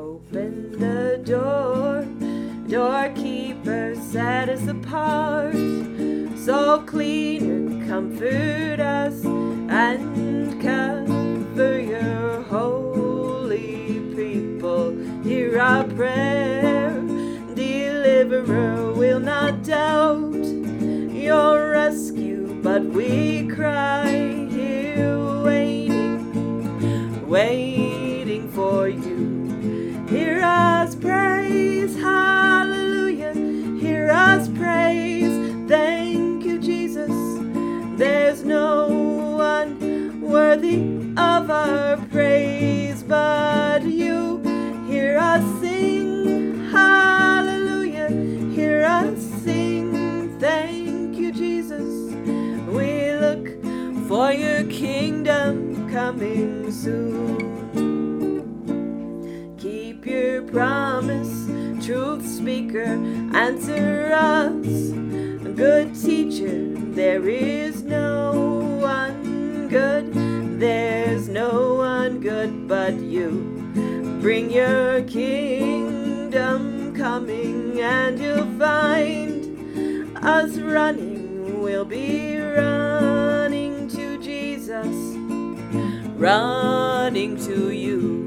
open the door. Doorkeeper set us apart. So clean and comfort us and cover your holy people. Hear our prayer. Deliverer will not doubt your rescue, but we cry here waiting for you. Hear us praise, hallelujah. Hear us praise, thank you, Jesus. There's no one worthy of our praise but you. Hear us sing, hallelujah. Hear us sing, thank you, Jesus. We look for your kingdom coming soon. Keep your promise, truth speaker, answer us. Good teacher, there is no one good. There's no one good but you. Bring your kingdom coming and you'll find us running. We'll be running to Jesus, running to you.